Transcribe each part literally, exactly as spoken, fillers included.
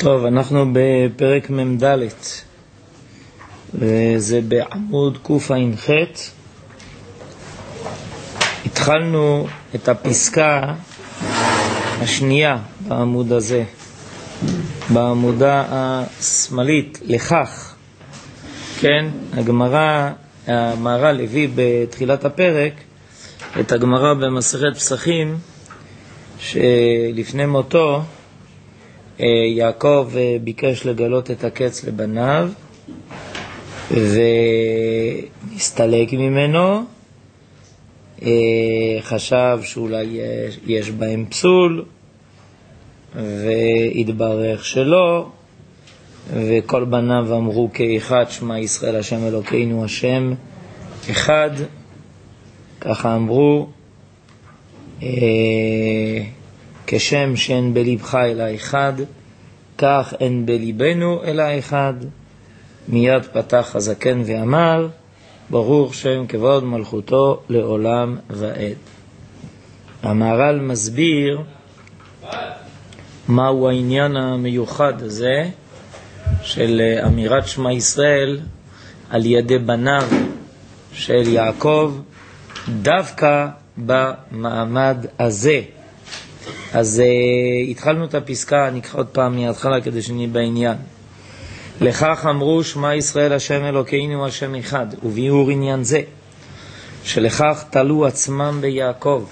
טוב, אנחנו בפרק ממד' וזה בעמוד קע"ח. התחלנו את הפסקה השנייה בעמוד הזה, בעמודה השמאלית, לכך. כן, הגמרא, המהר"ל הביא בתחילת הפרק את הגמרא במסכת פסחים, שלפני מותו יעקב ביקש לגלות את הקץ לבניו ונסתלק ממנו, חשב שאולי יש בהם פסול והתברך שלא, וכל בניו אמרו כאחד, שמע ישראל השם אלוקינו השם אחד, ככה אמרו, כשם שאין בלבך אלא אחד, כך אין בליבנו אלא אחד. מיד פתח הזקן ואמר, ברוך שם כבוד מלכותו לעולם ועד. המהר"ל מסביר מהו העניין המיוחד הזה של אמירת שמע ישראל על ידי בניו של יעקב, דווקא במעמד הזה. אז uh, התחלנו את הפסקה, נקרא עוד פעם מההתחלה כדי שנהיה בעניין. לכך אמרו שמע ישראל השם אלוקינו השם אחד, וביאור עניין זה שלכך תלו עצמם ביעקב.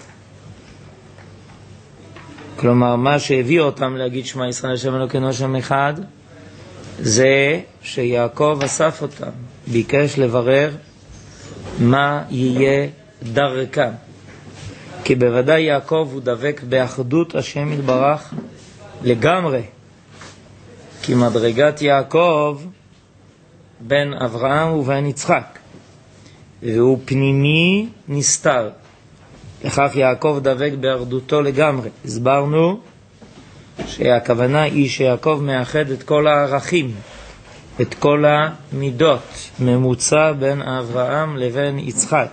כלומר, מה שהביא אותם להגיד שמע ישראל השם אלוקינו השם אחד, זה שיעקב אסף אותם, ביקש לברר מה יהיה דרכם. כי בוודאי יעקב הוא דבק באחדות השם יתברך לגמרי. כי מדרגת יעקב בין אברהם ובין יצחק, והוא פנימי נסתר. לכך יעקב דבק באחדותו לגמרי. הסברנו שהכוונה היא שיעקב מאחד את כל הערכים, את כל המידות, ממוצע בין אברהם לבין יצחק.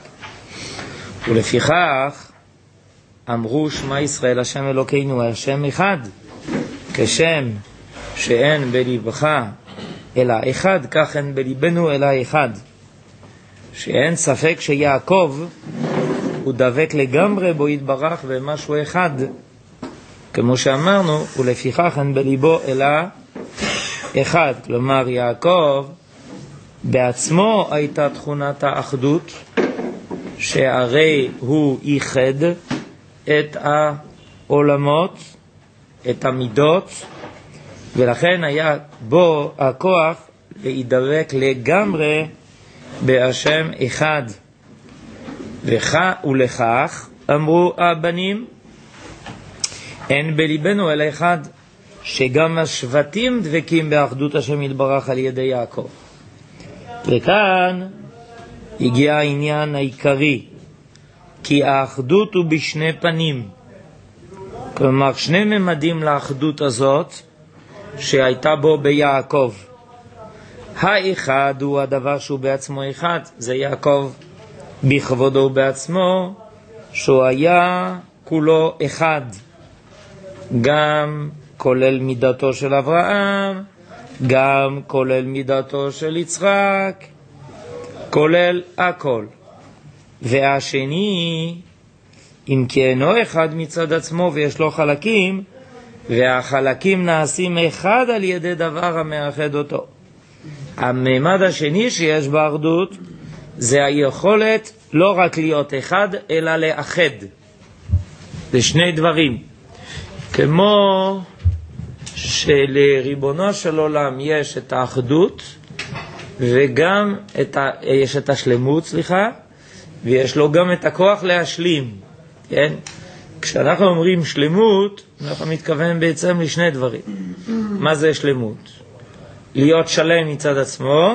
ולפיכך אמרו שמע ישראל השם אלוקינו השם אחד, כשם שאין בליבך אלא אחד, כך אין בליבנו אלא אחד. שאין ספק שיעקב הוא דבק לגמרי בו יתברך במשהו אחד, כמו שאמרנו, ולפיכך אין בליבו אלא אחד. כלומר, יעקב בעצמו הייתה תכונת האחדות, שהרי הוא ייחד את העולמות, את המידות, ולכן היה בו הכוח להידבק לגמרי בהשם אחד. ולכך אמרו הבנים, אין בליבנו אלא אחד, שגם השבטים דבקים באחדות השם יתברך על ידי יעקב. וכאן הגיע העניין העיקרי, כי האחדות הוא בשני פנים. כלומר, שני ממדים לאחדות הזאת שהייתה בו ביעקב. האחד הוא הדבר שהוא בעצמו אחד, זה יעקב בכבודו בעצמו, שהוא היה כולו אחד, גם כולל מידתו של אברהם, גם כולל מידתו של יצחק, כולל הכל. והשני, אם כי אינו אחד מצד עצמו ויש לו חלקים, והחלקים נעשים אחד על ידי דבר המאחד אותו. הממד השני שיש באחדות זה היכולת לא רק להיות אחד אלא לאחד. זה שני דברים. כמו שלריבונו של עולם יש את האחדות וגם את ה... יש את השלמות, סליחה, ויש לו גם את הכוח להשלים. כן? כשאנחנו אומרים שלמות, אנחנו מתכוון בעצם לשני דברים. מה זה שלמות? להיות שלם מצד עצמו,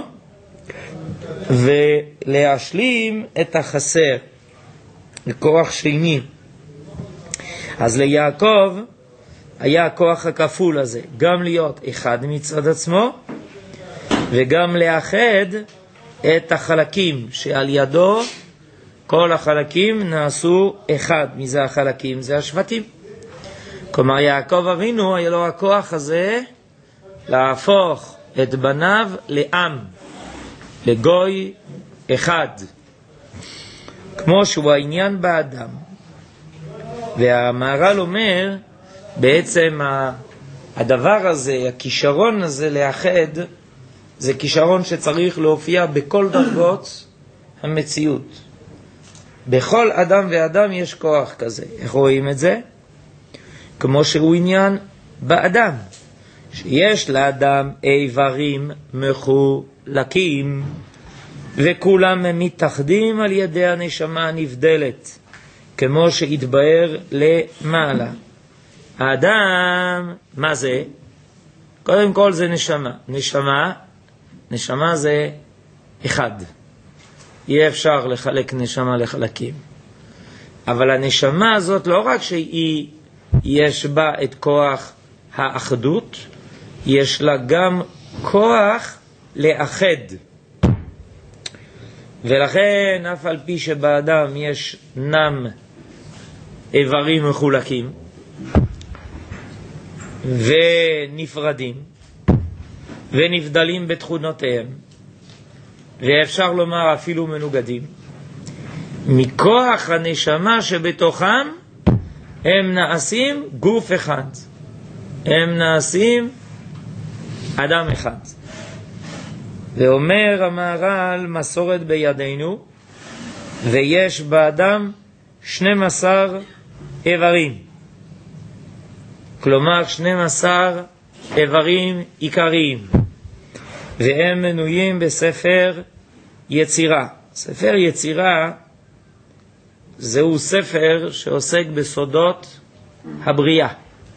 ולהשלים את החסר, לכוח שני. אז ליעקב היה הכוח הכפול הזה, גם להיות אחד מצד עצמו, וגם לאחד את החלקים שעל ידו כל החלקים נעשו אחד. מזה החלקים? זה השבטים. כלומר, יעקב אבינו היה לו הכוח הזה להפוך את בניו לעם, לגוי אחד, כמו שהוא העניין באדם. והמהר"ל אומר, בעצם הדבר הזה, הכישרון הזה לאחד, זה כישרון שצריך להופיע בכל דרגות המציאות. בכל אדם ואדם יש כוח כזה. איך רואים את זה? כמו שהוא עניין באדם, שיש לאדם איברים מחולקים, וכולם מתאחדים על ידי הנשמה הנבדלת, כמו שהתבאר למעלה. האדם, מה זה? קודם כל זה נשמה. נשמה, נשמה זה אחד. יהיה אפשר לחלק נשמה לחלקים. אבל הנשמה הזאת לא רק שהיא, יש בה את כוח האחדות, יש לה גם כוח לאחד. ולכן אף על פי שבאדם יש נם איברים מחולקים ונפרדים ונבדלים בתכונותיהם, ואפשר לומר אפילו מנוגדים, מכוח הנשמה שבתוכם הם נעשים גוף אחד, הם נעשים אדם אחד. ואומר המהר"ל, מסורת בידינו, ויש באדם שנים עשר איברים, כלומר שנים עשר איברים עיקריים, והם מנויים בספר יצירה. ספר יצירה זהו ספר שעוסק בסודות הבריאה.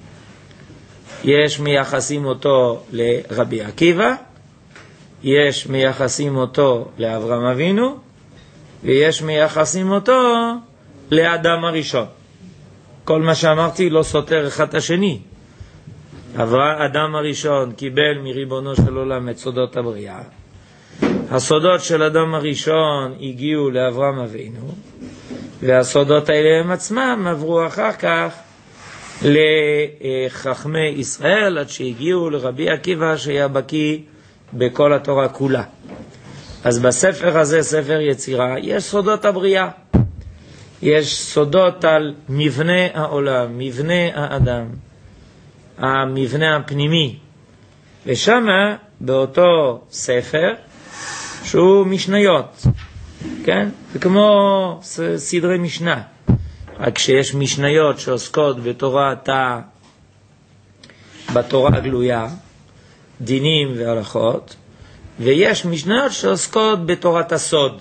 יש מייחסים אותו לרבי עקיבא, יש מייחסים אותו לאברהם אבינו, ויש מייחסים אותו לאדם הראשון. כל מה שאמרתי לא סותר אחד השני. אדם הראשון קיבל מריבונו של עולם את סודות הבריאה. הסודות של אדם הראשון הגיעו לאברהם אבינו, והסודות האלה הם עצמם עברו אחר כך לחכמי ישראל, עד שהגיעו לרבי עקיבא שהיה בקיא בכל התורה כולה. אז בספר הזה, ספר יצירה, יש סודות הבריאה. יש סודות על מבנה העולם, מבנה האדם, המבנה הפנימי. ושם באותו ספר שהוא משניות, כן? זה כמו סדרי משנה, רק שיש משניות שעוסקות בתורת ה... בתורה הגלויה, דינים והלכות, ויש משניות שעוסקות בתורת הסוד,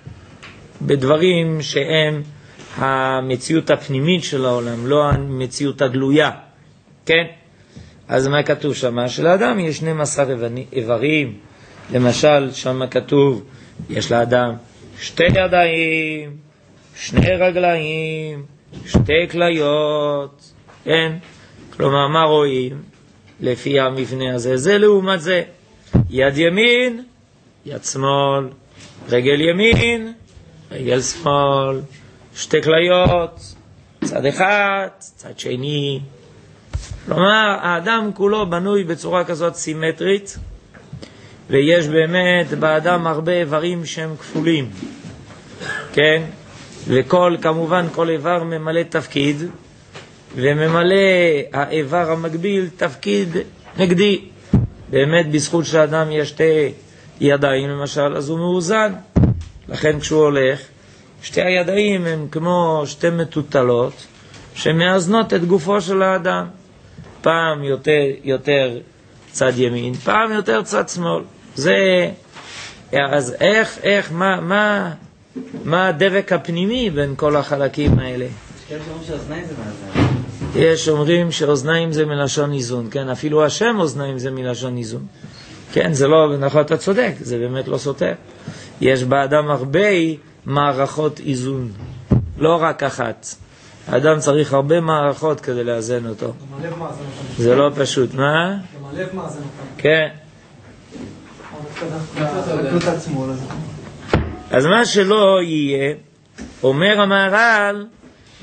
בדברים שהם המציאות הפנימית של העולם, לא המציאות הגלויה, כן? אז מה כתוב שם? שלאדם יש שנים עשר איברים. למשל, שם כתוב, יש לאדם שתי ידיים, שני רגליים, שתי כליות, כן? כלומר, מה רואים? לפי המבנה הזה, זה לעומת זה. יד ימין, יד שמאל, רגל ימין, רגל שמאל, שתי כליות, צד אחד, צד שני. כלומר, האדם כולו בנוי בצורה כזאת סימטרית, ויש באמת באדם הרבה איברים שהם כפולים, כן? וכל, כמובן, כל איבר ממלא תפקיד, וממלא האיבר המקביל תפקיד נגדי. באמת בזכות שהאדם יש שתי ידיים למשל, אז הוא מאוזן. לכן כשהוא הולך, שתי הידיים הם כמו שתי מטוטלות שמאזנות את גופו של האדם. פעם יותר, יותר צד ימין, פעם יותר צד שמאל. זה, אז איך, איך, מה, מה, מה הדבק הפנימי בין כל החלקים האלה? יש אומרים שאוזניים זה מאזן. יש אומרים שאוזניים זה מלשון איזון, כן? אפילו השם אוזניים זה מלשון איזון. כן, זה לא, נכון, אתה צודק, זה באמת לא סותר. יש באדם הרבה מערכות איזון, לא רק אחת. האדם צריך הרבה מערכות כדי לאזן אותו. זה לא פשוט, מה? גם הלב מאזן אותו. כן. אז מה שלא יהיה, אומר המהר"ל,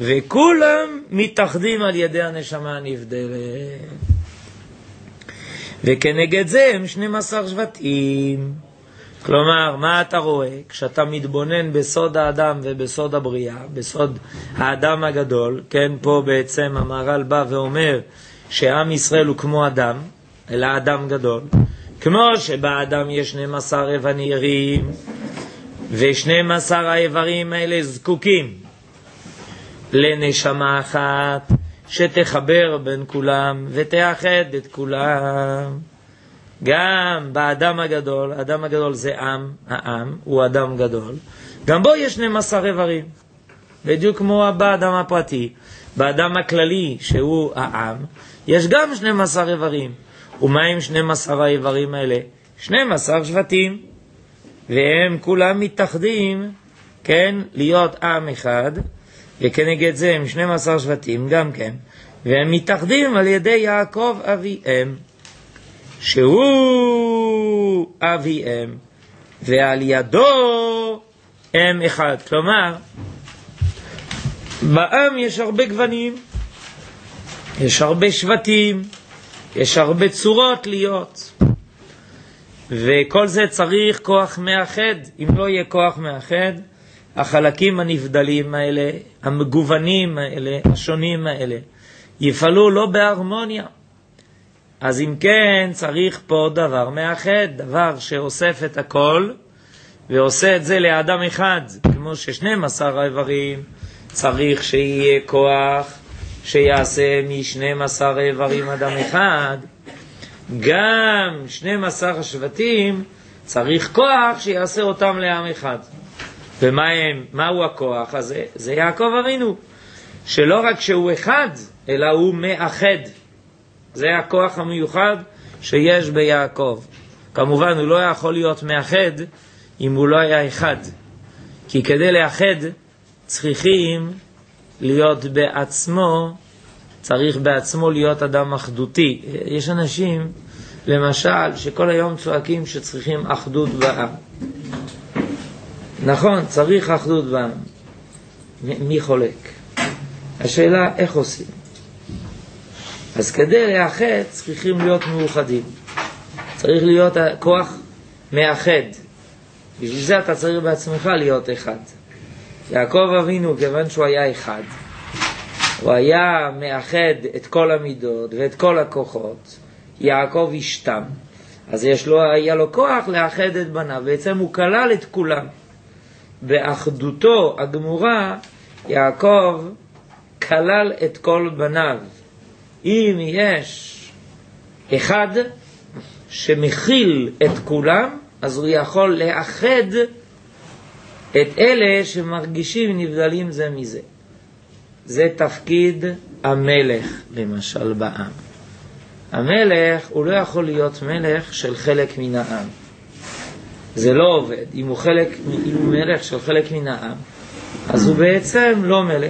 וכולם מתאחדים על ידי הנשמה הנבדלת. וכנגד זה הם שנים עשר שבטים. כלומר, מה אתה רואה? כשאתה מתבונן בסוד האדם ובסוד הבריאה, בסוד האדם הגדול, כן, פה בעצם המהר"ל בא ואומר שעם ישראל הוא כמו אדם, אלא אדם גדול. כמו שבאדם יש שנים עשר איברים, ו-שנים עשר האיברים האלה זקוקים לנשמה אחת שתחבר בין כולם ותאחד את כולם. גם באדם הגדול, האדם הגדול זה עם, העם הוא אדם גדול, גם בו יש שנים עשר איברים, בדיוק כמו באדם הפרטי. באדם הכללי שהוא העם יש גם שנים עשר איברים. ומה עם שנים עשר האיברים האלה? שנים עשר שבטים, והם כולם מתאחדים, כן, להיות עם אחד, וכנגד זה הם שנים עשר שבטים גם כן, והם מתאחדים על ידי יעקב אביהם, שהוא אביהם, ועל ידו הם אחד. כלומר, בעם יש הרבה גוונים, יש הרבה שבטים, יש הרבה צורות להיות, וכל זה צריך כוח מאחד. אם לא יהיה כוח מאחד, החלקים הנבדלים האלה, המגוונים האלה, השונים האלה, יפעלו לא בהרמוניה. אז אם כן, צריך פה דבר מאחד, דבר שאוסף את הכל, ועושה את זה לאדם אחד, כמו ששנים עשר האיברים, צריך שיהיה כוח שיעשה משנים עשר האיברים אדם אחד. גם שנים עשר השבטים צריך כוח שיעשה אותם לעם אחד. ומה הם, מהו הכוח הזה? זה יעקב אבינו, שלא רק שהוא אחד, אלא הוא מאחד. זה הכוח המיוחד שיש ביעקב. כמובן הוא לא יכול להיות מאחד אם הוא לא היה אחד, כי כדי לאחד צריכים להיות בעצמו, צריך בעצמו להיות אדם אחדותי. יש אנשים למשל שכל היום צועקים שצריכים אחדות בעם. נכון, צריך אחדות בעם. מי חולק? השאלה איך עושים? אז כדי לאחד צריכים להיות מאוחדים, צריך להיות כוח מאחד. בשביל זה אתה צריך בעצמך להיות אחד. יעקב אבינו, כיוון שהוא היה אחד, הוא היה מאחד את כל המידות ואת כל הכוחות. יעקב השתם, אז יש לו, היה לו כוח לאחד את בניו. בעצם הוא כלל את כולם באחדותו הגמורה. יעקב כלל את כל בניו. אם יש אחד שמכיל את כולם, אז הוא יכול לאחד את אלה שמרגישים נבדלים זה מזה. זה תפקיד המלך למשל בעם. המלך הוא לא יכול להיות מלך של חלק מן העם, זה לא עובד. אם הוא, חלק, אם הוא מלך של חלק מן העם, אז הוא בעצם לא מלך.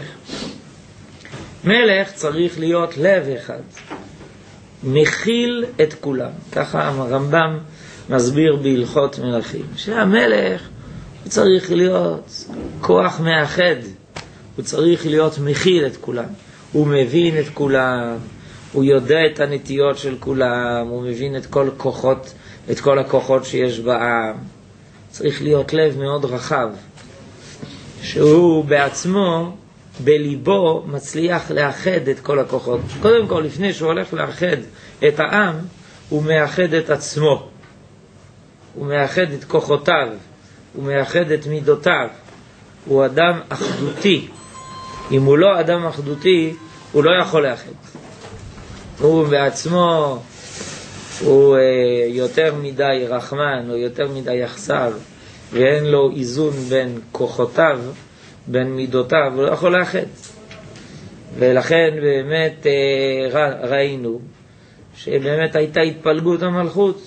מלך צריך להיות לב אחד, מכיל את כולם. ככה הרמב"ם מסביר בהלכות מלכים, שהמלך הוא צריך להיות כוח מאחד, הוא צריך להיות מכיל את כולם. הוא מבין את כולם, הוא יודע את הנטיות של כולם, הוא מבין את כל כוחות, את כל הכוחות שיש בעם. צריך להיות לב מאוד רחב, שהוא בעצמו בליבו מצליח לאחד את כל הכוחות. קודם כל, לפני שהוא הולך לאחד את העם, הוא מאחד את עצמו, הוא מאחד את כוחותיו, הוא מאחד את מידותיו. הוא אדם אחדותי. אם הוא לא אדם אחדותי, הוא לא יכול לאחד. הוא בעצמו הוא אה, יותר מדי רחמן או יותר מדי יחסר, ואין לו איזון בין כוחותיו, בין מידותיו, הוא לא יכול לאחד. ולכן באמת אה, ראינו שבאמת הייתה התפלגות המלכות,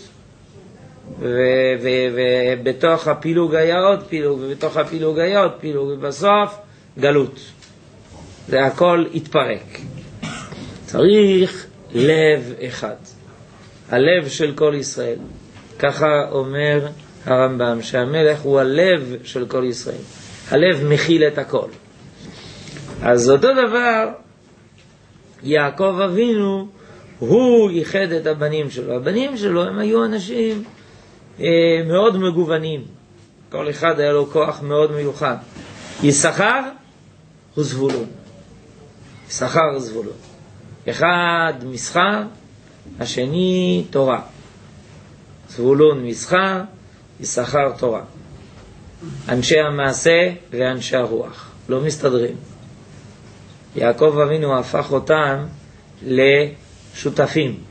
ובתוך הפילוג היה עוד פילוג, ובתוך הפילוג היה עוד פילוג, ובסוף גלות. זה הכל התפרק. צריך לב אחד, הלב של כל ישראל. ככה אומר הרמב"ם, שהמלך הוא הלב של כל ישראל. הלב מכיל את הכל. אז אותו דבר, יעקב אבינו הוא ייחד את הבנים שלו. הבנים שלו הם היו אנשים אה, מאוד מגוונים. כל אחד היה לו כוח מאוד מיוחד. יששכר הוא זבולון. יששכר זבולון. אחד מסחר, השני תורה. זבולון מסחר, יששכר תורה. אנשי המעשה ואנשי הרוח. לא מסתדרים. יעקב אבינו הפך אותם לשותפים.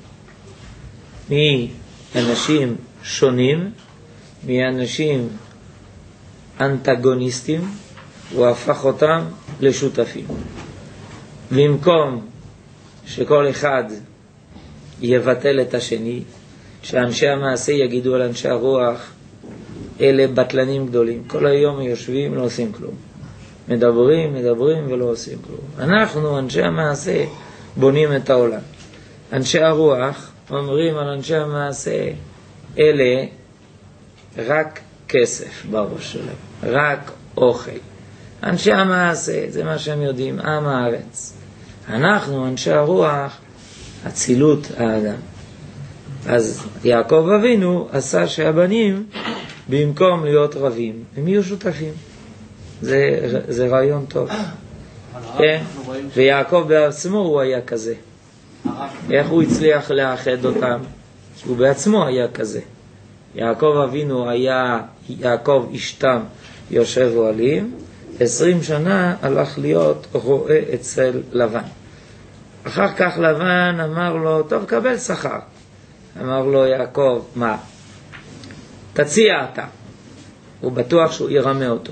מאנשים שונים, מאנשים אנטגוניסטים, הוא הפך אותם לשותפים. במקום שכל אחד יבטל את השני, שאנשי המעשה יגידו על אנשי הרוח, אלה בטלנים גדולים. כל היום יושבים, לא עושים כלום. מדברים, מדברים ולא עושים כלום. אנחנו, אנשי המעשה, בונים את העולם. אנשי הרוח אומרים על אנשי המעשה, אלה רק כסף בראש שלהם, רק אוכל. אנשי המעשה, זה מה שהם יודעים, עם הארץ. אנחנו, אנשי הרוח, הצילות האדם. אז יעקב אבינו עשה שהבנים, במקום להיות רבים, הם יהיו שותפים. זה, זה רעיון טוב. כן? ויעקב בעצמו הוא היה כזה. איך הוא הצליח לאחד אותם? הוא בעצמו היה כזה. יעקב אבינו היה יעקב אשתם יושב אוהלים, עשרים שנה הלך להיות רועה אצל לבן. אחר כך לבן אמר לו, טוב, קבל שכר. אמר לו יעקב, מה? תציע אתה. הוא בטוח שהוא ירמה אותו.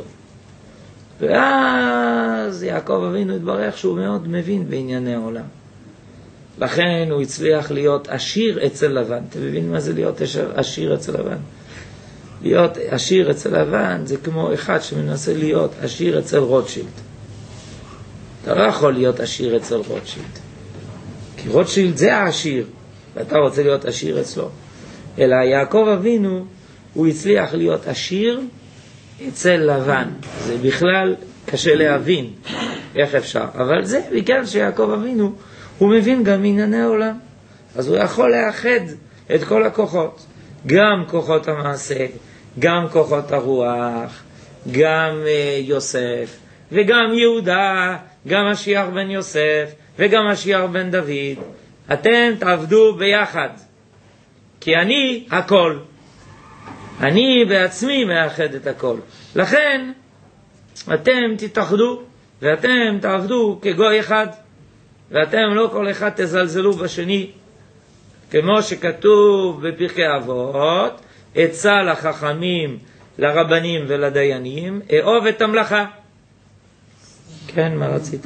ואז יעקב אבינו התברך שהוא מאוד מבין בענייני העולם. לכן הוא הצליח להיות עשיר אצל לבן. אתה מבין מה זה להיות עשיר אצל לבן? להיות עשיר אצל לבן זה כמו אחד שמנסה להיות עשיר אצל רוטשילד. אתה לא יכול להיות עשיר אצל רוטשילד. כי רוטשילד זה העשיר, ואתה רוצה להיות עשיר אצלו. אלא יעקב אבינו, הוא הצליח להיות עשיר אצל לבן. זה בכלל קשה להבין איך אפשר. אבל זה בגלל שיעקב אבינו, הוא מבין גם ענייני העולם. אז הוא יכול לאחד את כל הכוחות. גם כוחות המעשה, גם כוחות הרוח, גם uh, יוסף, וגם יהודה, גם משיח בן יוסף, וגם משיח בן דוד. אתם תעבדו ביחד. כי אני הכל. אני בעצמי מאחד את הכל. לכן, אתם תתאחדו, ואתם תעבדו כגוי אחד. ואתם לא כל אחד תזלזלו בשני. כמו שכתוב בפרקי אבות, עצה לחכמים, לרבנים ולדיינים, אהוב את המלאכה. כן, מה רצית?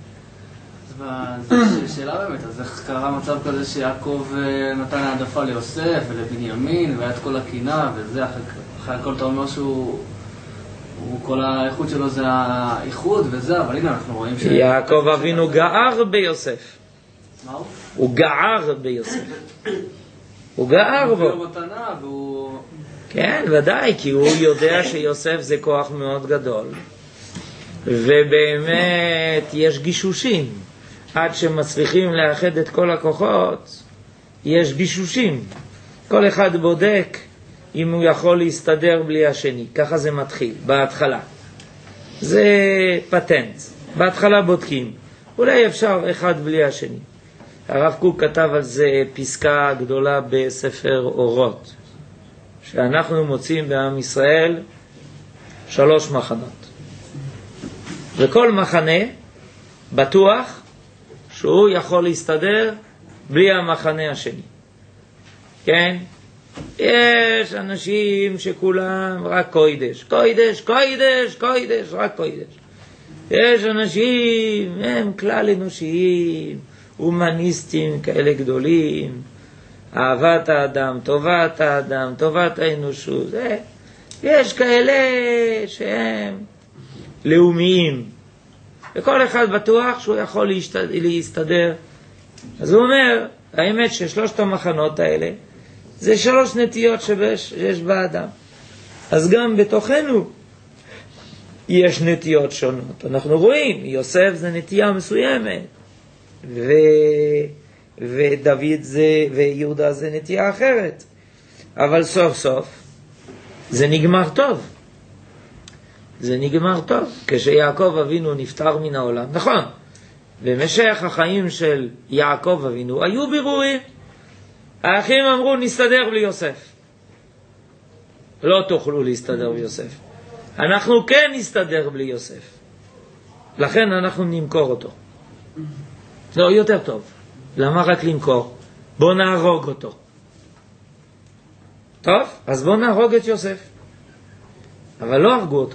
זו שאלה באמת, אז איך קרה מצב כזה שיעקב נתן העדפה ליוסף ולבנימין, והיה את כל הקינה, וזה, אחרי הכל אתה אומר שהוא, כל האיכות שלו זה האיחוד וזה, אבל הנה אנחנו רואים ש... יעקב אבינו גער ביוסף. מה הוא? הוא גער ביוסף. הוא גער בו. הוא מתנה והוא... כן, ודאי, כי הוא יודע שיוסף זה כוח מאוד גדול. ובאמת יש גישושים. עד שמצליחים לאחד את כל הכוחות, יש גישושים. כל אחד בודק אם הוא יכול להסתדר בלי השני. ככה זה מתחיל, בהתחלה. זה פטנט. בהתחלה בודקים. אולי אפשר אחד בלי השני. הרב קוק כתב על זה פסקה גדולה בספר אורות. שאנחנו מוצאים בעם ישראל שלוש מחנות. וכל מחנה בטוח שהוא יכול להסתדר בלי המחנה השני. כן? יש אנשים שכולם רק קוידש, קוידש, קוידש, קוידש, רק קוידש. יש אנשים, הם כלל אנושיים, הומניסטים כאלה גדולים, אהבת האדם, טובת האדם, טובת האנושות. זה, יש כאלה שהם לאומיים. וכל אחד בטוח שהוא יכול להסתדר, להסתדר. אז הוא אומר, האמת ששלושת המחנות האלה, זה שלוש נטיות שיש באדם. אז גם בתוכנו יש נטיות שונות. אנחנו רואים, יוסף זה נטייה מסוימת, ודוד זה, ויהודה זה נטייה אחרת. אבל סוף סוף, זה נגמר טוב. זה נגמר טוב. כשיעקב אבינו נפטר מן העולם, נכון, במשך החיים של יעקב אבינו היו בירורים. האחים אמרו, נסתדר בלי יוסף. לא תוכלו להסתדר בלי יוסף. אנחנו כן נסתדר בלי יוסף. לכן אנחנו נמכור אותו. לא, יותר טוב. למה רק למכור? בוא נהרוג אותו. טוב, אז בוא נהרוג את יוסף. אבל לא הרגו אותו.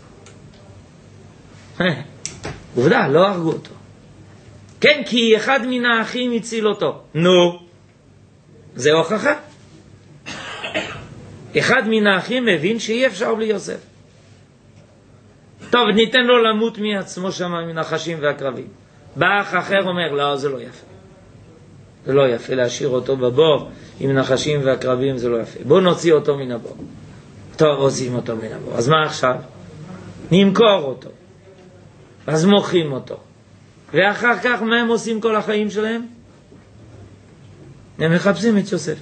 עובדה, לא הרגו אותו. כן, כי אחד מן האחים הציל אותו. נו, זה הוכחה. אחד מן האחים מבין שאי אפשר בלי יוסף. טוב, ניתן לו למות מעצמו שם מן הנחשים והקרבים. בא אח אחר אומר, לא, זה לא יפה. זה לא יפה להשאיר אותו בבור עם נחשים והקרבים, זה לא יפה. בואו נוציא אותו מן הבור. טוב, עושים אותו מן הבור. אז מה עכשיו? נמכור אותו. אז מוכרים אותו. ואחר כך מה הם עושים כל החיים שלהם? הם מחפשים את יוסף.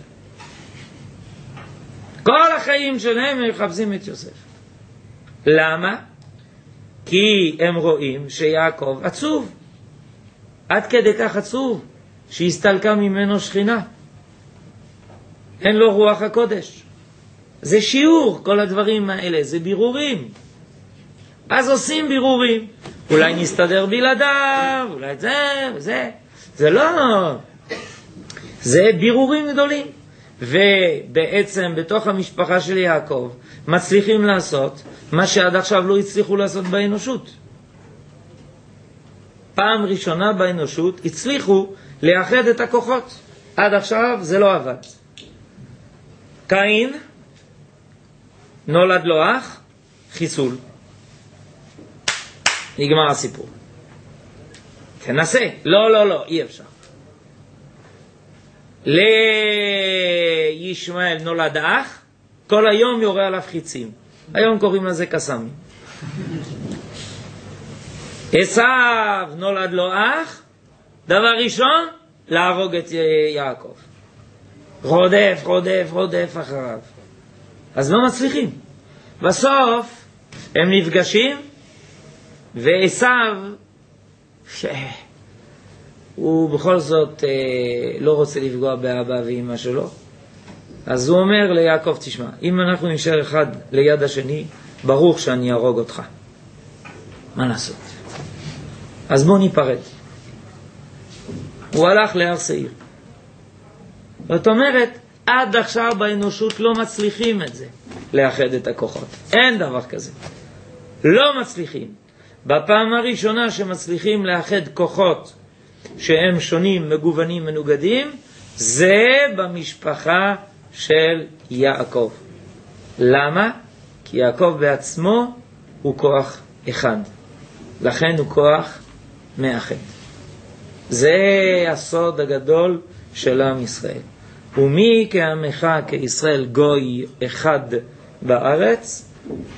כל החיים שלהם הם מחפשים את יוסף. למה? כי הם רואים שיעקב עצוב. עד כדי כך עצוב שהסתלקה ממנו שכינה. אין לו רוח הקודש. זה שיעור, כל הדברים האלה, זה בירורים. אז עושים בירורים. אולי נסתדר בלעדיו, אולי זה, זה. זה לא. זה בירורים גדולים. ובעצם בתוך המשפחה של יעקב מצליחים לעשות מה שעד עכשיו לא הצליחו לעשות באנושות. פעם ראשונה באנושות הצליחו לאחד את הכוחות. עד עכשיו זה לא עבד. קין נולד לו אח, חיסול. נגמר הסיפור. תנסה. לא, לא, לא, אי אפשר. לישמעאל נולד אח, כל היום יורה עליו חיצים. היום קוראים לזה קסמים. עשיו נולד לו אח, דבר ראשון, להרוג את יעקב. רודף, רודף, רודף אחריו. אז לא מצליחים. בסוף הם נפגשים, ועשיו, הוא בכל זאת אה, לא רוצה לפגוע באבא ואמא שלו, אז הוא אומר ליעקב, תשמע, אם אנחנו נשאר אחד ליד השני, ברוך שאני ארוג אותך. מה לעשות? אז בוא ניפרד. הוא הלך להר שעיר. זאת אומרת, עד עכשיו באנושות לא מצליחים את זה, לאחד את הכוחות. אין דבר כזה. לא מצליחים. בפעם הראשונה שמצליחים לאחד כוחות שהם שונים, מגוונים, מנוגדים, זה במשפחה של יעקב. למה? כי יעקב בעצמו הוא כוח אחד. לכן הוא כוח מאחד. זה הסוד הגדול של עם ישראל. ומי כעמך כישראל גוי אחד בארץ,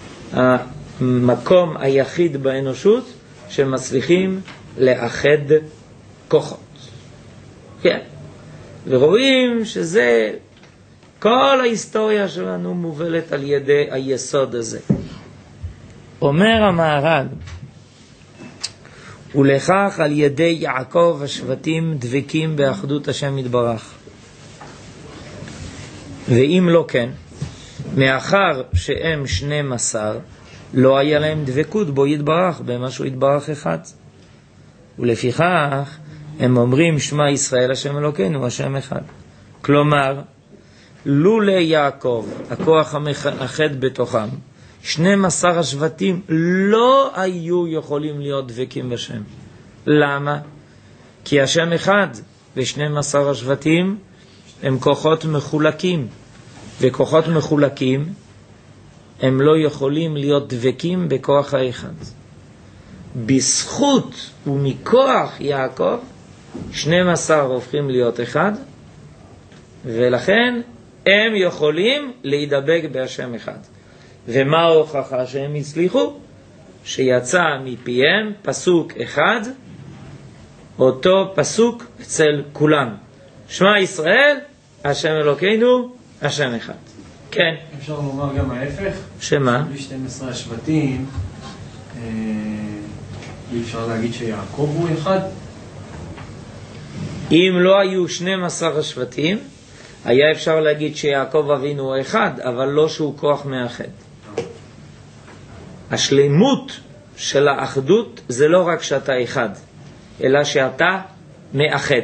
המקום היחיד באנושות שמצליחים לאחד כוחות. כן. ורואים שזה, כל ההיסטוריה שלנו מובלת על ידי היסוד הזה. אומר המהר"ל, ולכך על ידי יעקב השבטים דבקים באחדות השם יתברך. ואם לא כן, מאחר שהם שנים עשר, לא היה להם דבקות בו יתברך, במשהו יתברך אחד. ולפיכך הם אומרים שמע ישראל השם אלוקינו השם אחד. כלומר, לולא יעקב, הכוח המאחד בתוכם, שנים עשר השבטים לא היו יכולים להיות דבקים בשם. למה? כי השם אחד, ושנים עשר השבטים הם כוחות מחולקים, וכוחות מחולקים הם לא יכולים להיות דבקים בכוח האחד. בזכות ומכוח יעקב שנים עשר הופכים להיות אחד, ולכן הם יכולים להידבק בהשם אחד. ומה ההוכחה שהם הצליחו? שיצא מפיהם פסוק אחד, אותו פסוק אצל כולם. שמע ישראל, השם אלוקינו, השם אחד. כן. אפשר לומר גם ההפך? שמה? בלי שתים עשרה השבטים, אה, אי אפשר להגיד שיעקב הוא אחד? אם לא היו שנים עשר השבטים, היה אפשר להגיד שיעקב אבינו הוא אחד, אבל לא שהוא כוח מאחד. השלמות של האחדות זה לא רק שאתה אחד, אלא שאתה מאחד.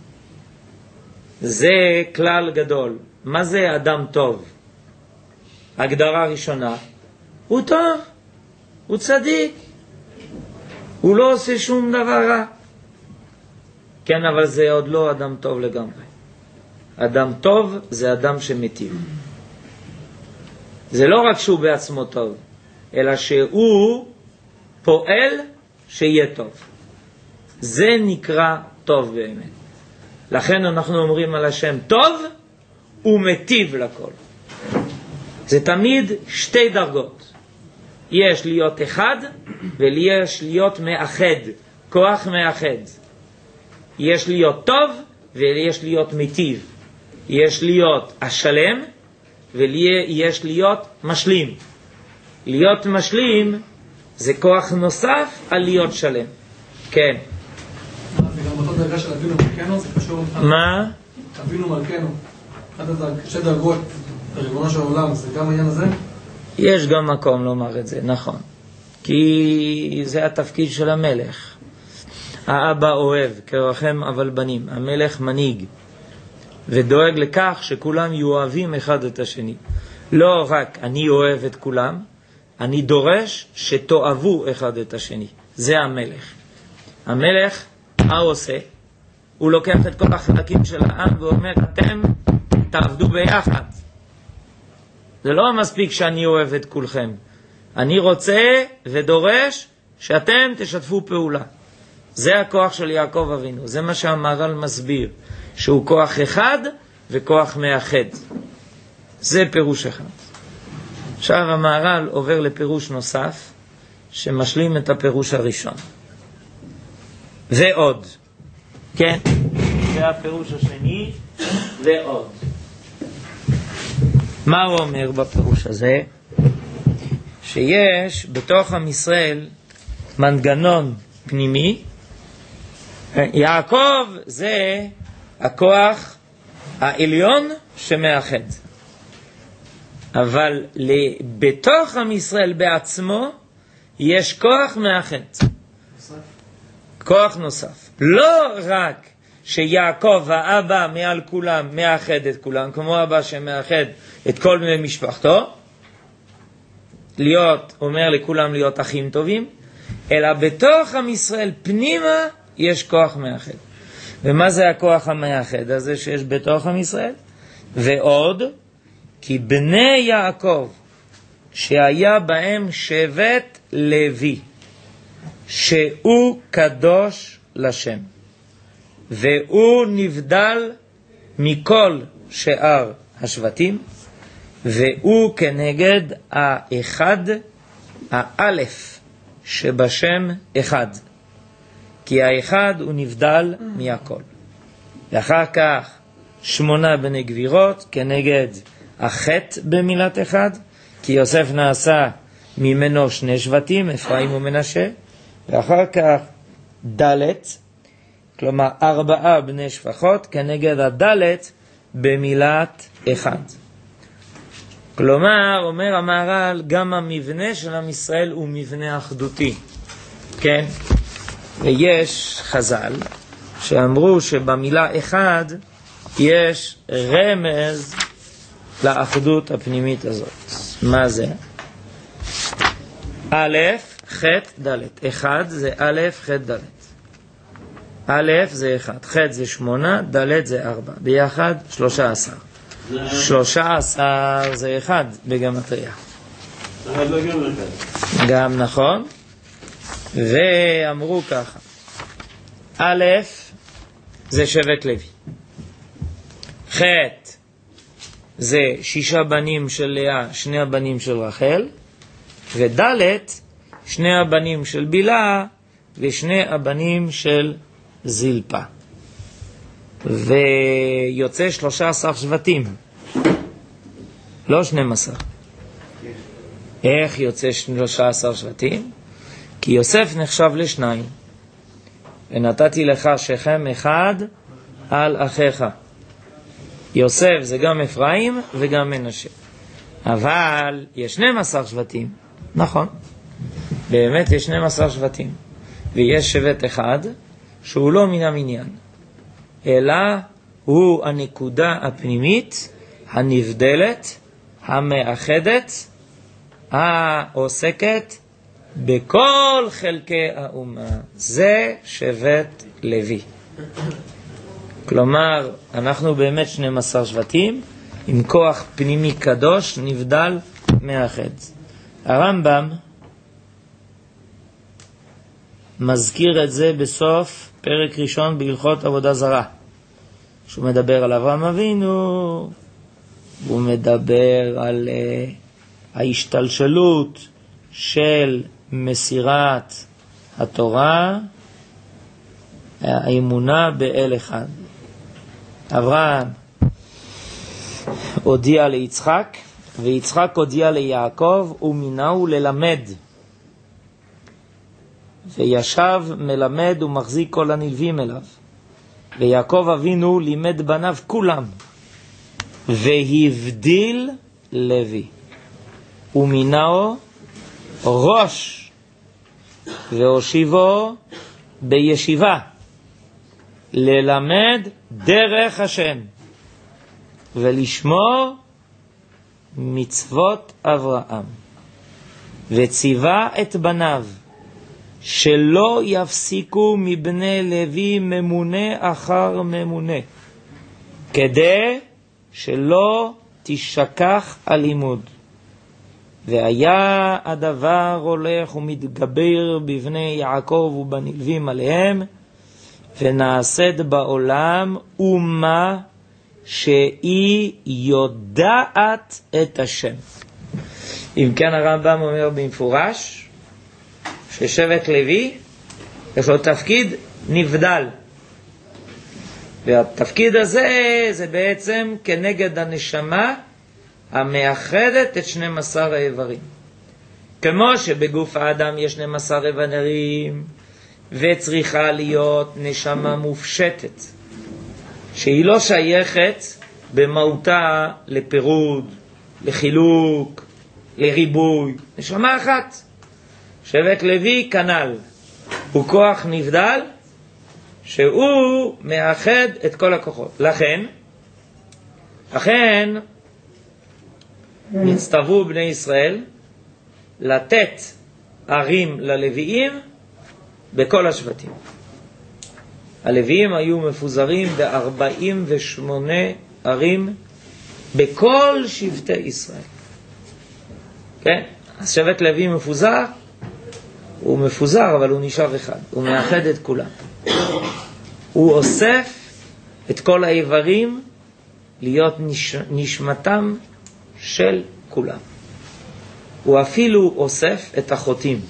זה כלל גדול. מה זה אדם טוב? הגדרה ראשונה, הוא טוב, הוא צדיק, הוא לא עושה שום דבר רע. כן, אבל זה עוד לא אדם טוב לגמרי. אדם טוב זה אדם שמטיב. זה לא רק שהוא בעצמו טוב, אלא שהוא פועל שיהיה טוב. זה נקרא טוב באמת. לכן אנחנו אומרים על השם טוב ומטיב לכל. זה תמיד שתי דרגות. יש להיות אחד ויש להיות מאחד, כוח מאחד. יש להיות טוב ויש להיות מטיב. יש להיות השלם ויש להיות משלים. להיות משלים זה כוח נוסף על להיות שלם. כן. זה גם אותו דרגה של אבינו מלכנו, זה קשור... מה? אבינו מלכנו. אחת שתי דרגות בריבונו של העולם, זה גם העניין הזה? יש גם מקום לומר את זה, נכון. כי זה התפקיד של המלך. האבא אוהב, כרחם אבל בנים. המלך מנהיג. ודואג לכך שכולם יאוהבים אחד את השני. לא רק אני אוהב את כולם, אני דורש שתאהבו אחד את השני. זה המלך. המלך, מה הוא עושה? הוא לוקח את כל החלקים של העם ואומר, אתם תעבדו ביחד. זה לא מספיק שאני אוהב את כולכם. אני רוצה ודורש שאתם תשתפו פעולה. זה הכוח של יעקב אבינו. זה מה שהמהר"ל מסביר. שהוא כוח אחד וכוח מאחד. זה פירוש אחד. עכשיו המהר"ל עובר לפירוש נוסף, שמשלים את הפירוש הראשון. ועוד. כן? זה הפירוש השני, ועוד. מה הוא אומר בפירוש הזה? שיש בתוך עם ישראל מנגנון פנימי. יעקב זה הכוח העליון שמאחד. אבל בתוך עם ישראל בעצמו יש כוח מאחד. כוח נוסף. לא רק שיעקב האבא מעל כולם מאחד את כולם, כמו אבא שמאחד את כל בני משפחתו, להיות, אומר לכולם להיות אחים טובים, אלא בתוך עם ישראל פנימה יש כוח מאחד. ומה זה הכוח המאחד הזה שיש בתוך עם ישראל? ועוד, כי בני יעקב שהיה בהם שבט לוי, שהוא קדוש לשם, והוא נבדל מכל שאר השבטים, והוא כנגד האחד, האלף שבשם אחד, כי האחד הוא נבדל מהכל. ואחר כך שמונה בני גבירות כנגד החטא במילת אחד, כי יוסף נעשה ממנו שני שבטים, אפרים ומנשה, ואחר כך דלת, כלומר ארבעה בני שפחות כנגד הדלת במילת אחד. כלומר, אומר המהר"ל, גם המבנה של עם ישראל הוא מבנה אחדותי. כן? ויש חז"ל שאמרו שבמילה אחד יש רמז לאחדות הפנימית הזאת. מה זה? א', ח', ד'. אחד זה א', ח', ד'. א' זה אחד, ח' זה שמונה, ד' זה ארבע. ביחד שלושה עשר. שלושה עשר זה אחד בגמטריה. גם נכון. ואמרו ככה, א' זה שבט לוי, ח' זה שישה בנים של לאה, שני הבנים של רחל, וד' שני הבנים של בילה ושני הבנים של זילפה. ויוצא שלושה עשר שבטים, לא שנים עשר. איך יוצא שלושה עשר שבטים? כי יוסף נחשב לשניים. ונתתי לך שכם אחד על אחיך. יוסף זה גם אפרים וגם מנשה. אבל יש שנים עשר שבטים. נכון. באמת יש שנים עשר שבטים. ויש שבט אחד שהוא לא מן המניין, אלא הוא הנקודה הפנימית, הנבדלת, המאחדת, העוסקת בכל חלקי האומה. זה שבט לוי. כלומר, אנחנו באמת שנים עשר שבטים, עם כוח פנימי קדוש, נבדל, מאחד. הרמב"ם מזכיר את זה בסוף פרק ראשון בהלכות עבודה זרה. שהוא מדבר על אברהם אבינו, הוא מדבר על uh, ההשתלשלות של מסירת התורה, האמונה באל אחד. אברהם הודיע ליצחק, ויצחק הודיע ליעקב, ומינהו ללמד. וישב מלמד ומחזיק כל הנלווים אליו. ויעקב אבינו לימד בניו כולם, והבדיל לוי, ומינהו ראש, והושיבו בישיבה, ללמד דרך השם, ולשמור מצוות אברהם. וציווה את בניו, שלא יפסיקו מבני לוי ממונה אחר ממונה, כדי שלא תשכח הלימוד. והיה הדבר הולך ומתגבר בבני יעקב ובנלווים עליהם, ונעשית בעולם אומה שהיא יודעת את השם. אם כן, הרמב"ם אומר במפורש ששבט לוי יש לו תפקיד נבדל, והתפקיד הזה זה בעצם כנגד הנשמה המאחדת את שנים עשר האיברים. כמו שבגוף האדם יש שנים עשר איברים, וצריכה להיות נשמה מופשטת, שהיא לא שייכת במהותה לפירוד, לחילוק, לריבוי. נשמה אחת. שבט לוי כנ"ל, הוא כוח נבדל שהוא מאחד את כל הכוחות. לכן, לכן נצטוו בני ישראל לתת ערים ללוויים בכל השבטים. הלוויים היו מפוזרים ב-ארבעים ושמונה ערים בכל שבטי ישראל. כן? אז שבט לוי מפוזר, הוא מפוזר אבל הוא נשאר אחד, הוא מאחד את כולם. הוא אוסף את כל האיברים להיות נש... נשמתם של כולם. הוא אפילו אוסף את החוטים,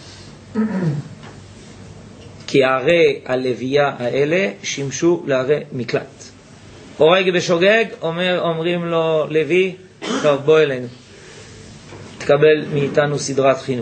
כי ערי הלוויה האלה שימשו לערי מקלט. הורג בשוגג, אומר, אומרים לו לוי, טוב בוא אלינו, תקבל מאיתנו סדרת חינוך.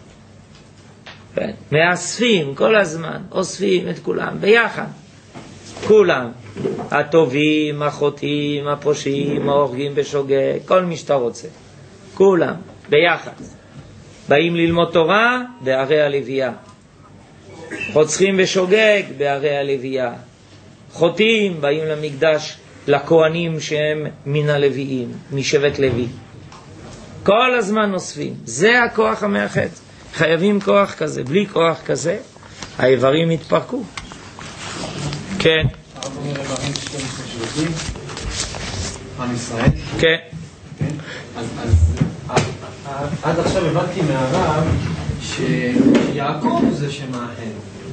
מאספים כל הזמן, אוספים את כולם ביחד, כולם, הטובים, החוטאים, הפושעים, ההורגים בשוגג, כל מי שאתה רוצה, כולם ביחד באים ללמוד תורה בערי הלוויה, רוצחים בשוגג בערי הלוויה, חוטאים באים למקדש לכהנים שהם מן הלוויים, משבט לוי. כל הזמן אוספים, זה הכוח המאחד. חייבים כוח כזה, בלי כוח כזה האיברים יתפרקו. כן. עם ישראל? כן. אז עד עכשיו הבנתי מהרב שיעקב הוא זה שמאחד.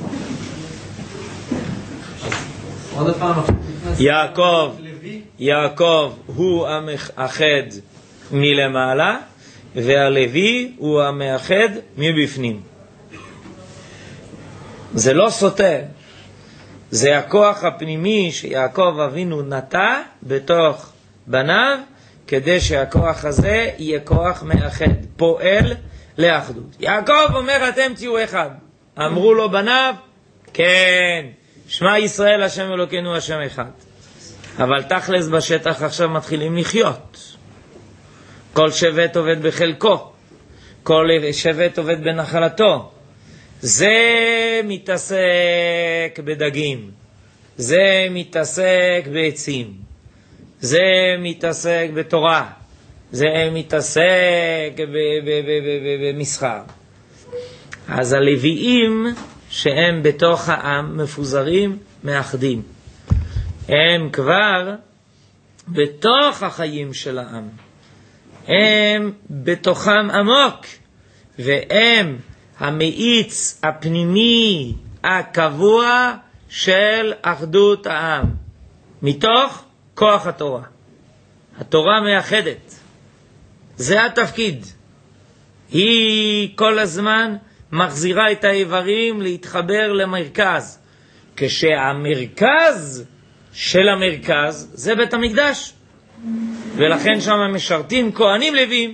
עוד פעם יעקב, יעקב הוא המאחד מלמעלה, והלוי הוא המאחד מבפנים. זה לא סותר. זה הכוח הפנימי שיעקב אבינו נטע בתוך בניו, כדי שהכוח הזה יהיה כוח מאחד, פועל לאחדות. יעקב אומר אתם תהיו אחד. אמרו לו בניו, כן, שמע ישראל השם אלוקינו השם אחד. אבל תכלס בשטח עכשיו מתחילים לחיות. כל שבט עובד בחלקו, כל שבט עובד בנחלתו. זה מתעסק בדגים, זה מתעסק בעצים, זה מתעסק בתורה, זה מתעסק במסחר. אז הלוויים שהם בתוך העם מפוזרים מאחדים, הם כבר בתוך החיים של העם, הם בתוכם עמוק, והם המאיץ הפנימי הקבוע של אחדות העם, מתוך כוח התורה. התורה מאחדת, זה התפקיד. היא כל הזמן מחזירה את האיברים להתחבר למרכז, כשהמרכז של המרכז זה בית המקדש, ולכן שם משרתים כהנים לוויים.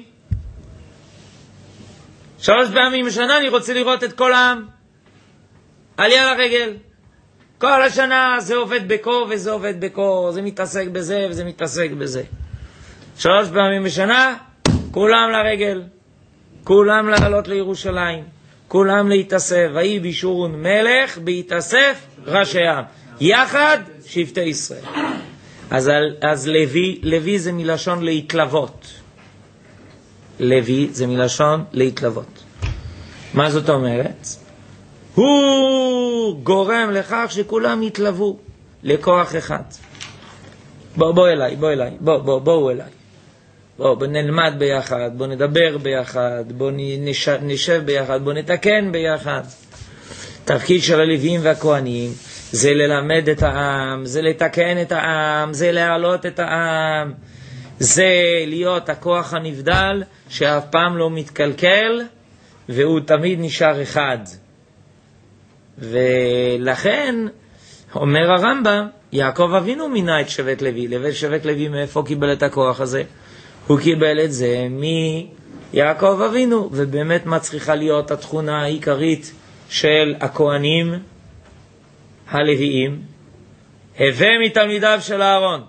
שלוש פעמים בשנה אני רוצה לראות את כל העם עלייה לרגל. כל השנה זה עובד בקור וזה עובד בקור, זה מתעסק בזה וזה מתעסק בזה. שלוש פעמים בשנה כולם לרגל, כולם לעלות לירושלים, כולם להתאסף. ויהי בישורון מלך בהתאסף ראשי העם, יחד שבטי ישראל. אז, אז לוי, לוי זה מלשון להתלוות. לוי זה מלשון להתלוות. מה זאת אומרת? הוא גורם לכך שכולם יתלוו לכוח אחד. בוא, בוא אליי, בוא אליי, בוא, בוא, בואו אליי. בוא, בוא נלמד ביחד, בוא נדבר ביחד, בוא נש, נשב ביחד, בוא נתקן ביחד. תפקיד של הלוויים והכהנים זה ללמד את העם, זה לתקן את העם, זה להעלות את העם, זה להיות הכוח הנבדל שאף פעם לא מתקלקל והוא תמיד נשאר אחד. ולכן אומר הרמב"ם, יעקב אבינו מינה את שבט לוי. לוי שבט לוי מאיפה קיבל את הכוח הזה? הוא קיבל את זה מיעקב אבינו. ובאמת מה צריכה להיות התכונה העיקרית של הכהנים הלוויים? הווה מתלמידיו של אהרון.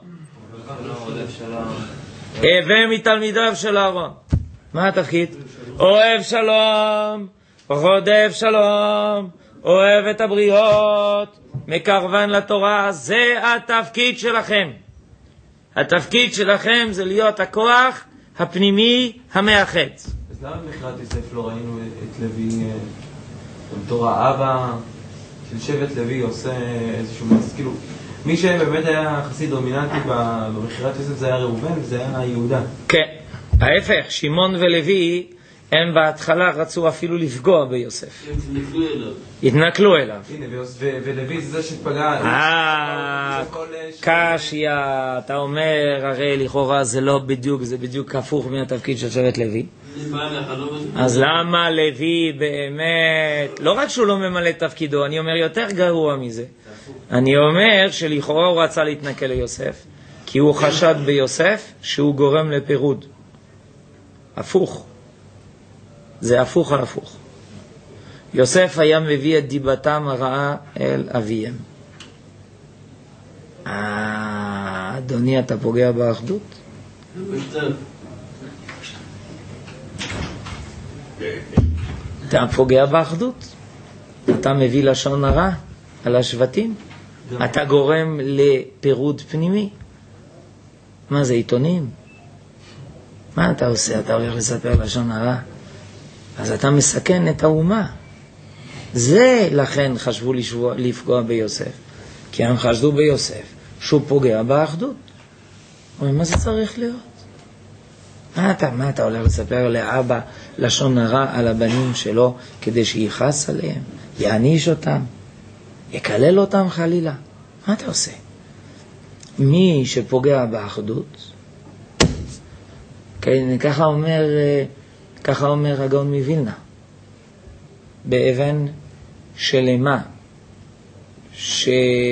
הווה מתלמידיו של אהרון. מה התפקיד? אוהב שלום, רודף שלום, אוהב את הבריות, מקרבן לתורה. זה התפקיד שלכם. התפקיד שלכם זה להיות הכוח הפנימי המאחד. אז למה במכירת יוסף לא ראינו את לוי בתור האבא של שבט לוי עושה איזשהו מס? כאילו, מי שבאמת היה חסיד דומיננטי במכירת יוסף זה היה ראובן וזה היה יהודה. כן, ההפך, שמעון ולוי הם בהתחלה רצו אפילו לפגוע ביוסף. התנכלו אליו. התנכלו אליו. הנה, ולוי זה זה שפגע. אה, קשיה, אתה אומר, הרי לכאורה זה לא בדיוק, זה בדיוק הפוך מהתפקיד של שבט לוי. אז למה לוי באמת, לא רק שהוא לא ממלא תפקידו, אני אומר יותר גרוע מזה. אני אומר שלכאורה הוא רצה להתנכל ליוסף, כי הוא חשד ביוסף שהוא גורם לפירוד. הפוך. זה הפוך על הפוך. יוסף היה מביא את דיבתם הרעה אל אביהם. אה, אדוני, אתה פוגע באחדות? אתה פוגע באחדות? אתה מביא לשון הרע על השבטים? אתה גורם לפירוד פנימי? מה זה, עיתונים? מה אתה עושה? אתה הולך לספר לשון הרע? אז אתה מסכן את האומה. זה לכן חשבו לפגוע ביוסף, כי הם חשדו ביוסף שהוא פוגע באחדות. מה זה צריך להיות? מה אתה, מה אתה הולך לספר לאבא לשון הרע על הבנים שלו כדי שיחס עליהם, יעניש אותם, יקלל אותם חלילה? מה אתה עושה? מי שפוגע באחדות, כן, ככה אומר ככה אומר הגאון מווילנה, באבן שלמה ש...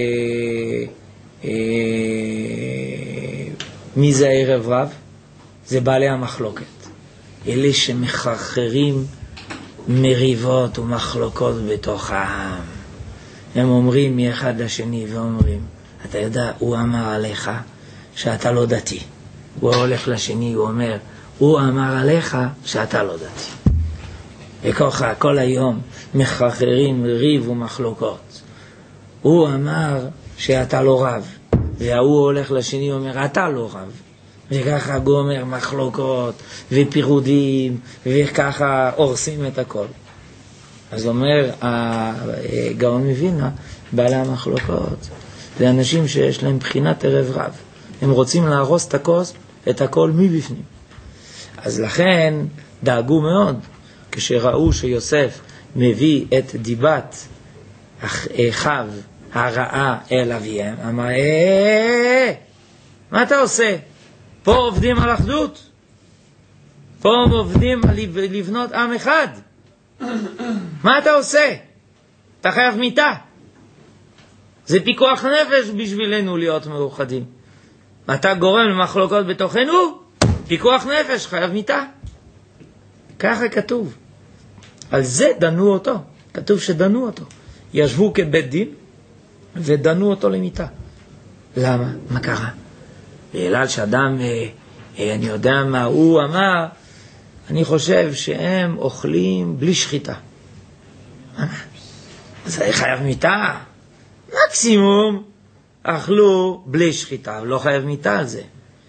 מי זה הערב רב? זה בעלי המחלוקת. אלה שמחרחרים מריבות ומחלוקות בתוך העם. הם אומרים מאחד לשני ואומרים, אתה יודע, הוא אמר עליך שאתה לא דתי. הוא הולך לשני, הוא אומר, הוא אמר עליך שאתה לא דתי. וככה כל היום מחרחרים ריב ומחלוקות. הוא אמר שאתה לא רב, והוא הולך לשני ואומר, אתה לא רב. וככה הוא אומר מחלוקות ופירודים, וככה הורסים את הכל. אז אומר הגאון מווילנה, בעלי המחלוקות, זה אנשים שיש להם בחינת ערב רב. הם רוצים להרוס את הכל, את הכל מבפנים. אז לכן דאגו מאוד, כשראו שיוסף מביא את דיבת אחיו הרעה אל אביהם, אמר, אה, מה אתה עושה? פה עובדים על אחדות. פה עובדים על לבנות עם אחד. מה אתה עושה? אתה חייב מיטה. זה פיקוח נפש בשבילנו להיות מאוחדים. אתה גורם למחלוקות בתוכנו, פיקוח נפש, חייב מיטה. ככה כתוב. על זה דנו אותו. כתוב שדנו אותו. ישבו כבית דין ודנו אותו למיטה. למה? מה קרה? בגלל שאדם, אה, אה, אני יודע מה הוא אמר, אני חושב שהם אוכלים בלי שחיטה. אז אני חייב מיטה. מקסימום אכלו בלי שחיטה, לא חייב מיטה על זה.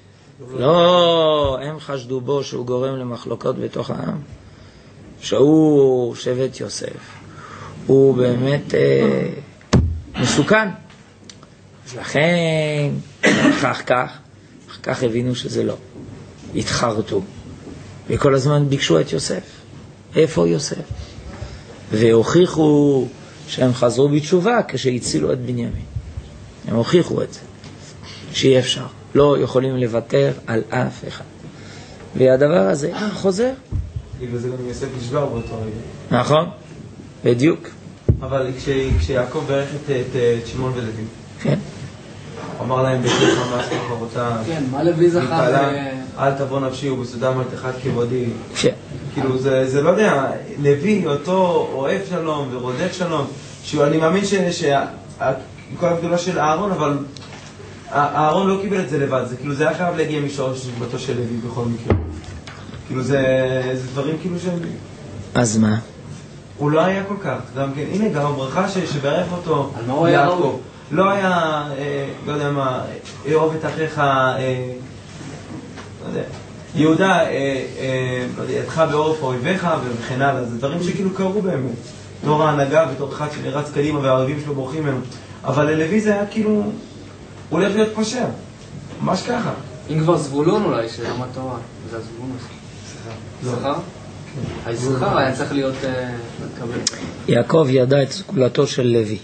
לא, הם חשדו בו שהוא גורם למחלוקות בתוך העם. שהוא שבט יוסף. הוא באמת אה, מסוכן. אז לכן, אחר כך, אחר כך הבינו שזה לא. התחרטו. וכל הזמן ביקשו את יוסף. איפה יוסף? והוכיחו שהם חזרו בתשובה כשהצילו את בנימין. הם הוכיחו את זה. שאי אפשר. לא יכולים לוותר על אף אחד. והדבר הזה חוזר. וזה גם יוסף נשבר באותו רגע. נכון, בדיוק. אבל כשיעקב ברך את שמעון ולוי, כן. הוא אמר להם בקריך ממש כחברותה, כן, מה לוי זכה? אל תבוא נפשי ובסודם אל תחת כבודי. כן. כאילו זה לא יודע, לוי אותו אוהב שלום ורודף שלום, שאני מאמין שכל הגדולה של אהרון, אבל אהרון לא קיבל את זה לבד, זה כאילו זה היה חייב להגיע משורש נשמתו של לוי בכל מקרה. כאילו זה דברים כאילו שהם... אז מה? הוא לא היה כל כך, גם כן, הנה גם הברכה שברך אותו על מה הוא היה ראוי? לא היה, לא יודע מה, אהוב את אחיך, לא יודע, יהודה, לא יודע, ידך בעורף אויביך וכן הלאה, זה דברים שכאילו קרו באמת, תור ההנהגה בתור אחד שנרץ קדימה והערבים שלו בורחים ממנו, אבל ללוי זה היה כאילו, הוא הולך להיות פושע, ממש ככה. אם כבר זבולון אולי, שלמה תורה, זה הזבולון הזה. זכר? הזכר היה צריך להיות מתקבל. יעקב ידע את סגולתו של לוי.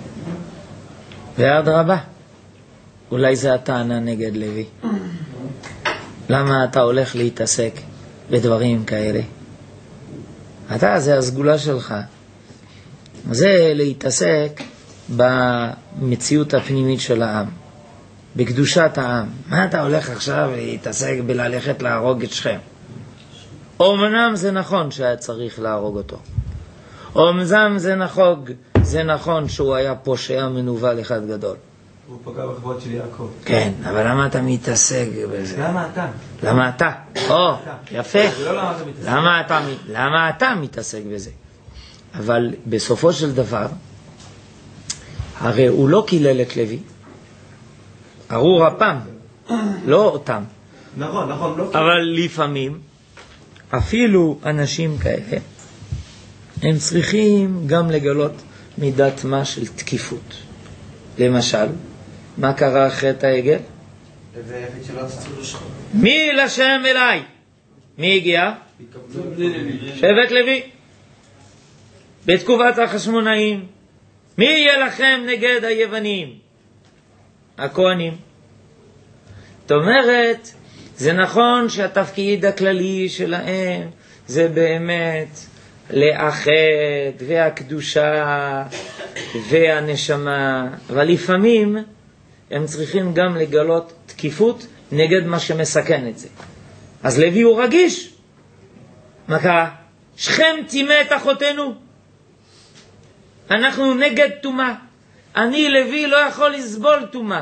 ועד רבה. אולי זה הטענה נגד לוי. למה אתה הולך להתעסק בדברים כאלה? אתה, זה הסגולה שלך. זה להתעסק במציאות הפנימית של העם. בקדושת העם. מה אתה הולך עכשיו להתעסק בללכת להרוג את שכם? אומנם זה נכון שהיה צריך להרוג אותו. אומנם זה נכון, זה נכון שהוא היה פושע מנוול אחד גדול. הוא פגע בכבוד של יעקב. כן, אבל למה אתה מתעסק בזה? למה אתה? למה אתה? או, יפה. לא למה אתה מתעסק. למה אתה, למה אתה מתעסק בזה? אבל בסופו של דבר, הרי הוא לא קילל את לוי. ארור הפעם, לא אותם. נכון, נכון, לא. אבל לפעמים, אפילו אנשים כאלה, הם צריכים גם לגלות מידת מה של תקיפות. למשל, מה קרה אחרי את העגל? זה יפית שלא עשו לשחור. מי לשם אליי? מי הגיע? שבט לוי. בתקופת החשמונאים. מי יהיה לכם נגד היוונים? הכהנים. זאת אומרת, זה נכון שהתפקיד הכללי שלהם זה באמת לאחד, והקדושה והנשמה, אבל לפעמים הם צריכים גם לגלות תקיפות נגד מה שמסכן את זה. אז לוי הוא רגיש. מה קרה? שכם טימא את אחותינו. אנחנו נגד טומאה. אני לוי לא יכול לסבול טומאה.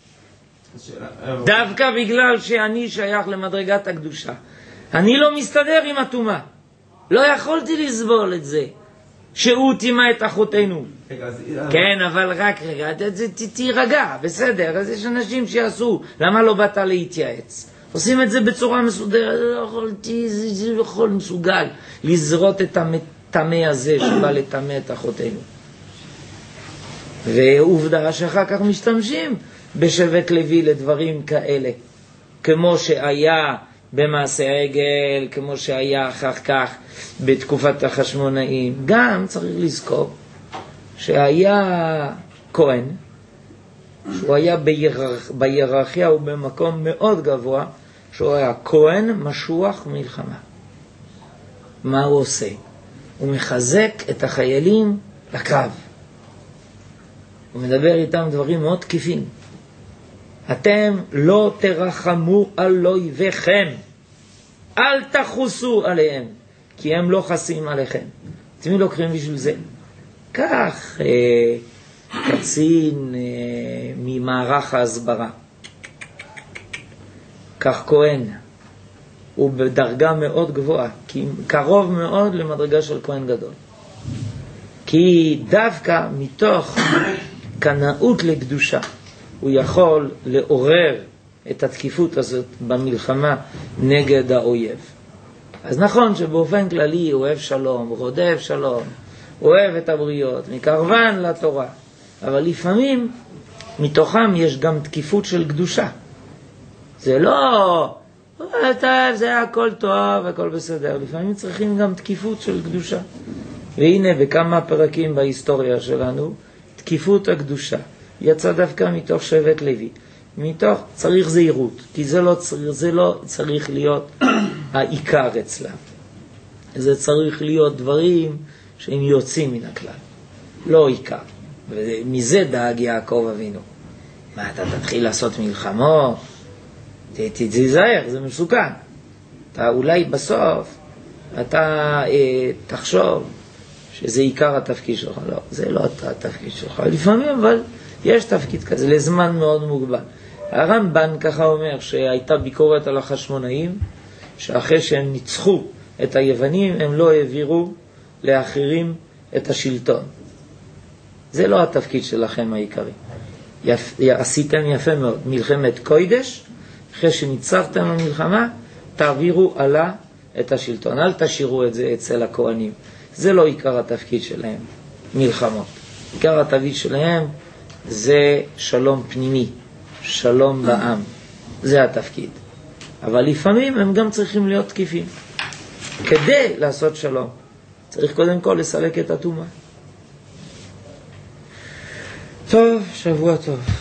דווקא בגלל שאני שייך למדרגת הקדושה. אני לא מסתדר עם הטומאה. לא יכולתי לסבול את זה. שהוא טימא את אחותינו. כן, אבל רק רגע, תירגע, בסדר. אז יש אנשים שיעשו. למה לא באת להתייעץ? עושים את זה בצורה מסודרת. לא יכולתי, זה לא יכול מסוגל לזרות את הטמא הזה שבא לטמא את אחותינו. ועובדה שאחר כך משתמשים בשבט לוי לדברים כאלה, כמו שהיה במעשה העגל, כמו שהיה אחר כך בתקופת החשמונאים. גם צריך לזכור שהיה כהן, שהוא היה ביררכ... ביררכיה ובמקום מאוד גבוה, שהוא היה כהן משוח מלחמה. מה הוא עושה? הוא מחזק את החיילים לקרב. הוא מדבר איתם דברים מאוד תקיפים. אתם לא תרחמו על אויביכם, אל תחוסו עליהם, כי הם לא חסים עליכם. אתם מי לוקחים בשביל זה? כך אה, קצין אה, ממערך ההסברה, כך כהן, הוא בדרגה מאוד גבוהה, כי קרוב מאוד למדרגה של כהן גדול. כי דווקא מתוך קנאות לקדושה הוא יכול לעורר את התקיפות הזאת במלחמה נגד האויב. אז נכון שבאופן כללי הוא אוהב שלום, רודף שלום, אוהב את הבריות, מקרבן לתורה, אבל לפעמים מתוכם יש גם תקיפות של קדושה. זה לא, טוב, זה הכל טוב, הכל בסדר. לפעמים צריכים גם תקיפות של קדושה. והנה בכמה פרקים בהיסטוריה שלנו, תקיפות הקדושה יצא דווקא מתוך שבט לוי. מתוך צריך זהירות, כי זה לא, זה לא צריך להיות העיקר אצלם. זה צריך להיות דברים שהם יוצאים מן הכלל, לא עיקר. ומזה דאג יעקב אבינו. מה, אתה תתחיל לעשות מלחמות? תזהר, זה מסוכן. אתה אולי בסוף, אתה אה, תחשוב שזה עיקר התפקיד שלך. לא, זה לא התפקיד שלך. לפעמים, אבל יש תפקיד כזה, לזמן מאוד מוגבל. הרמב"ן ככה אומר שהייתה ביקורת על החשמונאים, שאחרי שהם ניצחו את היוונים, הם לא העבירו לאחרים את השלטון. זה לא התפקיד שלכם העיקרי. יפ, עשיתם יפה מאוד. מלחמת קוידש, אחרי שניצחתם המלחמה, תעבירו עלה את השלטון. אל תשאירו את זה אצל הכהנים. זה לא עיקר התפקיד שלהם, מלחמות. עיקר התפקיד שלהם זה שלום פנימי, שלום בעם. זה התפקיד. אבל לפעמים הם גם צריכים להיות תקיפים. כדי לעשות שלום, צריך קודם כל לסלק את הטומאה. טוב, שבוע טוב.